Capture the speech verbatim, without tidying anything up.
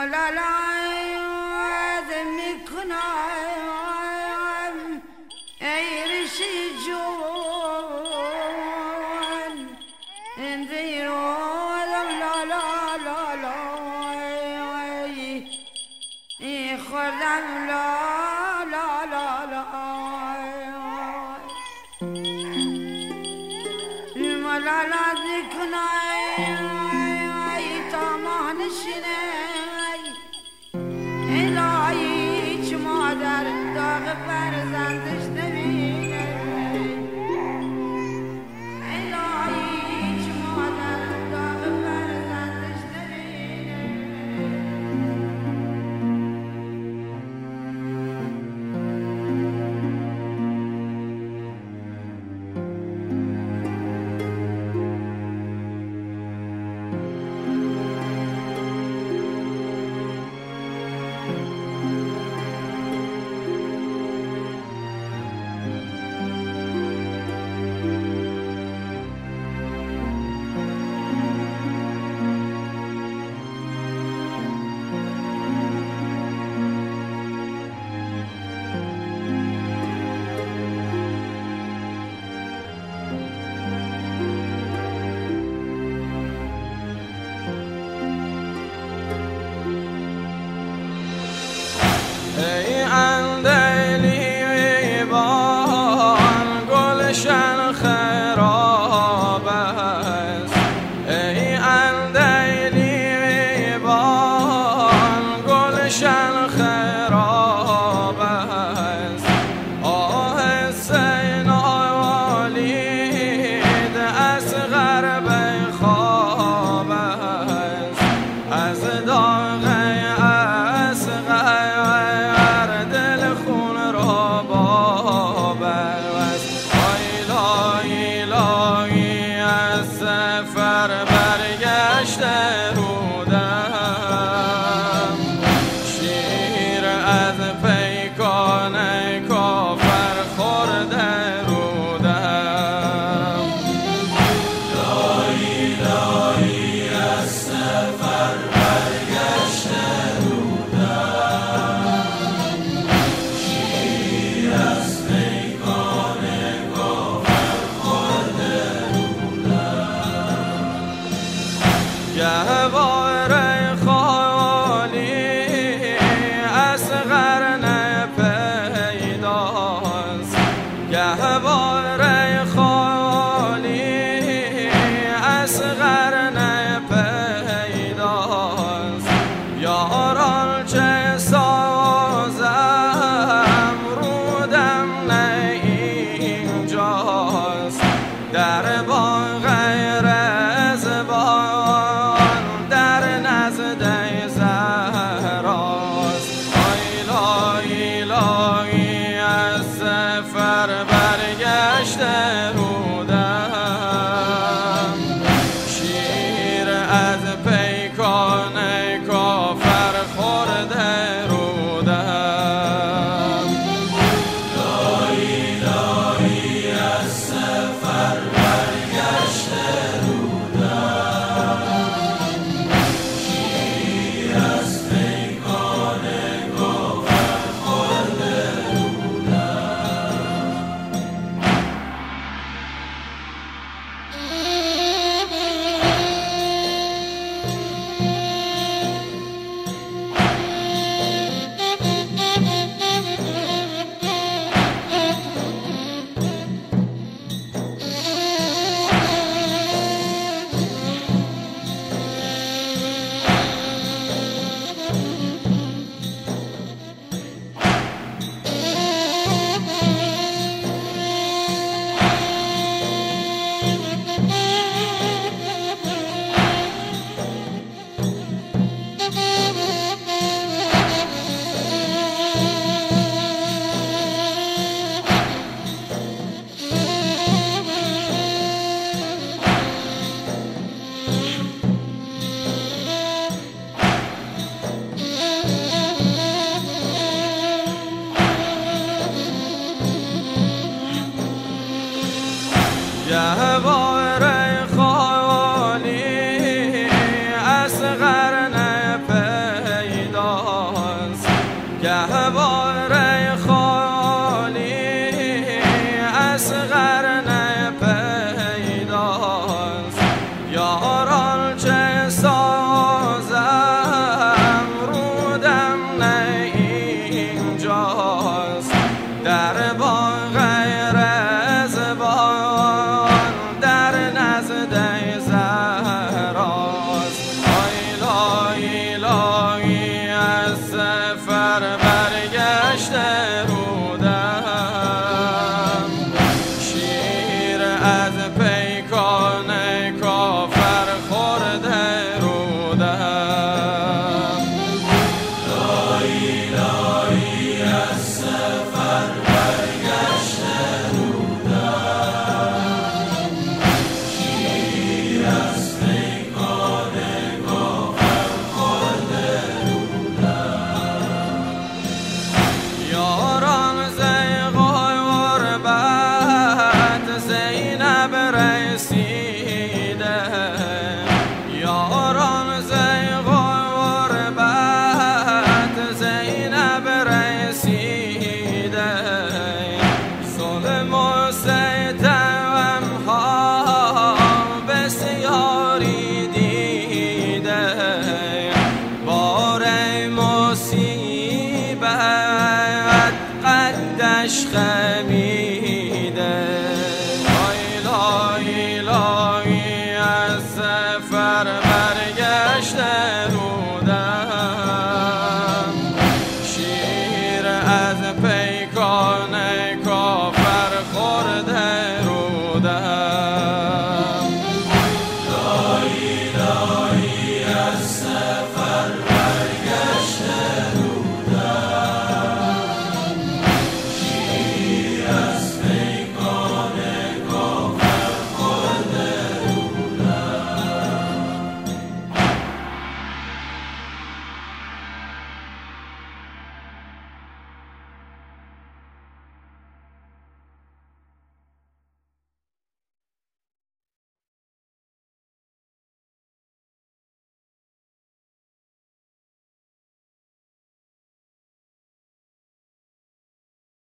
ملالای میکنم ای ریشی جون اندیرو لا لا لا لا ای خودم لا لا لا لا ملالا میکنم ای تامان شینه الهی چه مادر داغ فرزندش نبینه الهی چه مادر داغ فرزندش نبینه ای اندیلی بان گلشن خراب است ای اندیلی بان گلشن خراب است آهسته نالید از غرب خواب است از داغ برگشته بودم شیر از پیکان کافر خورده بودم لایی لایی از سفر برگشته بودم شیر از پیکان کافر خورده گهوار خالی از قرن پیداست گهوار خالی از قرن پیداست یاران چه سازم رودم نه اینجاست در باغ